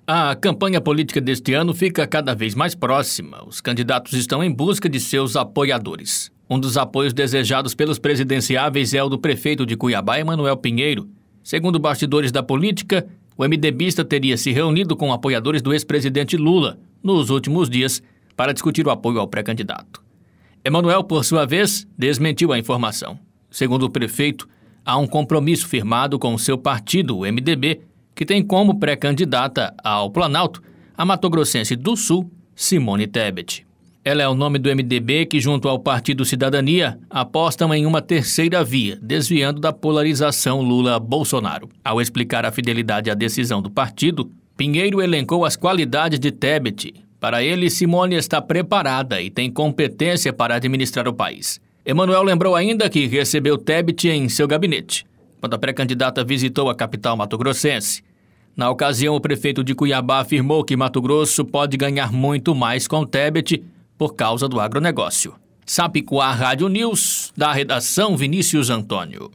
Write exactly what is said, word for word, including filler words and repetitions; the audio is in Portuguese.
A campanha política deste ano fica cada vez mais próxima. Os candidatos estão em busca de seus apoiadores. Um dos apoios desejados pelos presidenciáveis é o do prefeito de Cuiabá, Emanuel Pinheiro. Segundo bastidores da política, o MDBista teria se reunido com apoiadores do ex-presidente Lula nos últimos dias para discutir o apoio ao pré-candidato. Emanuel, por sua vez, desmentiu a informação. Segundo o prefeito, há um compromisso firmado com o seu partido, o M D B, que tem como pré-candidata ao Planalto a matogrossense do Sul, Simone Tebet. Ela é o nome do M D B que, junto ao Partido Cidadania, apostam em uma terceira via, desviando da polarização Lula-Bolsonaro. Ao explicar a fidelidade à decisão do partido, Pinheiro elencou as qualidades de Tebet. Para ele, Simone está preparada e tem competência para administrar o país. Emanuel lembrou ainda que recebeu Tebet em seu gabinete, quando a pré-candidata visitou a capital mato-grossense. Na ocasião, o prefeito de Cuiabá afirmou que Mato Grosso pode ganhar muito mais com Tebet por causa do agronegócio. Sapicoá Rádio News, da redação Vinícius Antônio.